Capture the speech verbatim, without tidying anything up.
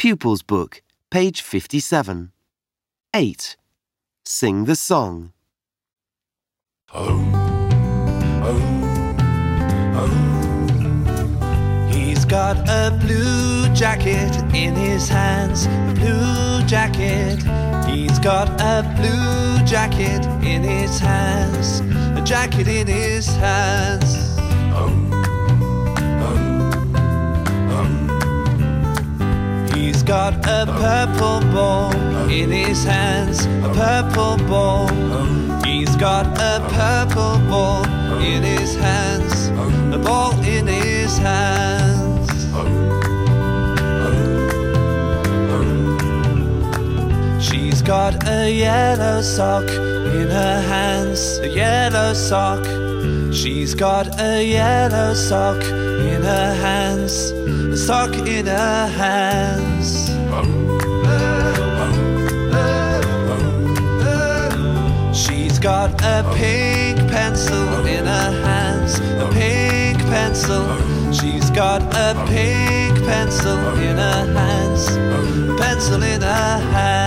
Pupils Book, page fifty-seven. eight. Sing the song. Home, home, home. He's got a blue jacket in his hands, a blue jacket. He's got a blue jacket in his hands, a jacket in his hands. Home, home, home. He's got a purple ball in his hands, a purple ball. He's got a purple ball in his hands, a ball in his hands. She's got a yellow sock in her hands, a yellow sock. She's got a yellow sock in her hands, a sock in her hands. She's got a pink pencil in her hands, a pink pencil. She's got a pink pencil in her hands, a pencil in her hands.